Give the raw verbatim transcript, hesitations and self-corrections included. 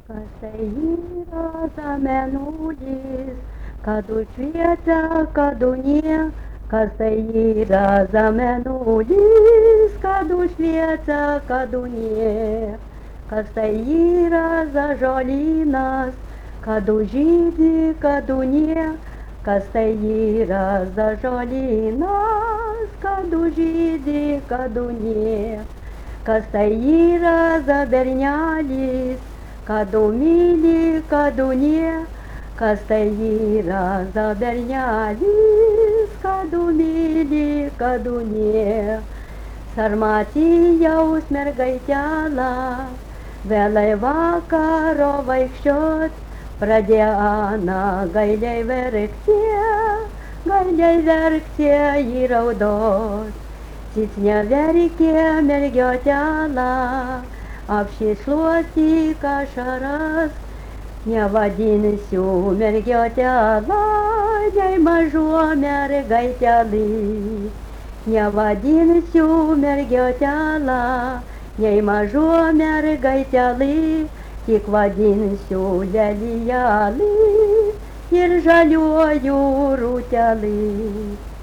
Кастеїра заменуліс, каду швеця, каду не, Кастеїра заменуліс, каду швеця, каду не. Кастеїра зажалі нас, каду жиді, каду не, Кастеїра зажалі нас, каду жиді, каду не. Кастеїра забернялись, каду мили, каду не, Кастеїра забернялись, каду мили, каду не. Сарматія усмергайтяла, велева корова их счет, Прадіана гайляй верхте, гайляй верхте и раудот. Титня верике мерготяла, обчислоти кашарас, не в один сю мерготяла, дяй мажо мергайтялы. Не в один сю мерготяла, дяй мажо мергайтялы, тик в один сю лялиялы, ержалёю рутялы.